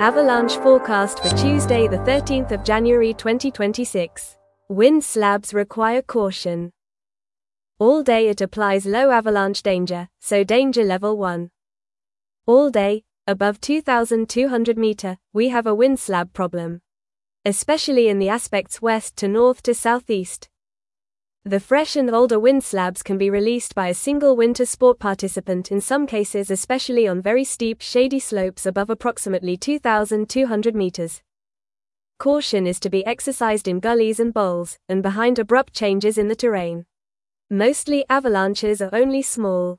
Avalanche forecast for Tuesday the 13th of January 2026. Wind slabs require caution. All day it applies low avalanche danger, so danger level 1. All day, above 2,200 meter, we have a wind slab problem. Especially in the aspects west to north to southeast. The fresh and older wind slabs can be released by a single winter sport participant in some cases, especially on very steep shady slopes above approximately 2,200 meters. Caution is to be exercised in gullies and bowls, and behind abrupt changes in the terrain. Mostly avalanches are only small.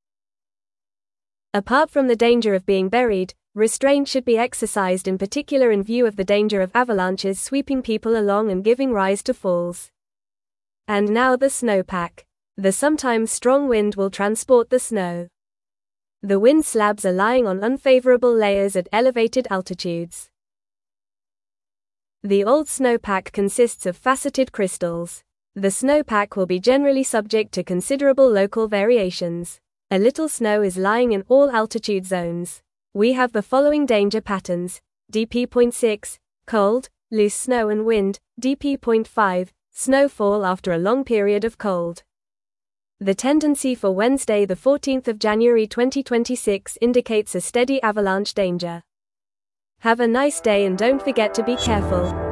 Apart from the danger of being buried, restraint should be exercised in particular in view of the danger of avalanches sweeping people along and giving rise to falls. And now the snowpack. The sometimes strong wind will transport the snow. The wind slabs are lying on unfavorable layers at elevated altitudes. The old snowpack consists of faceted crystals. The snowpack will be generally subject to considerable local variations. A little snow is lying in all altitude zones. We have the following danger patterns: DP.6, cold, loose snow and wind, DP.5, snowfall after a long period of cold. The tendency for Wednesday the 14th of January 2026 indicates a steady avalanche danger. Have a nice day and don't forget to be careful.